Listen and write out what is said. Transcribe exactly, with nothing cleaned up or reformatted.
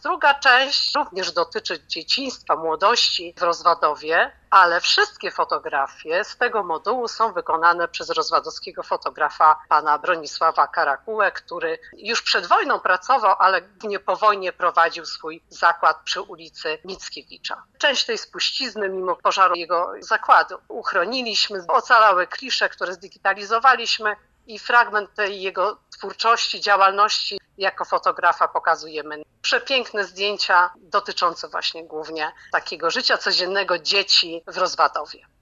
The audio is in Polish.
Druga część również dotyczy dzieciństwa, młodości w Rozwadowie, ale wszystkie fotografie z tego modułu są wykonane przez rozwadowskiego fotografa pana Bronisława Karakułę, który już przed wojną pracował, ale nie po wojnie prowadził swój zakład przy ulicy Mickiewicza. Część tej spuścizny mimo pożaru jego zakładu uchroniliśmy, ocalały klisze, które zdigitalizowaliśmy i fragment tej jego twórczości, działalności jako fotografa pokazujemy. Przepiękne zdjęcia dotyczące właśnie głównie takiego życia codziennego dzieci w Rozwadowie.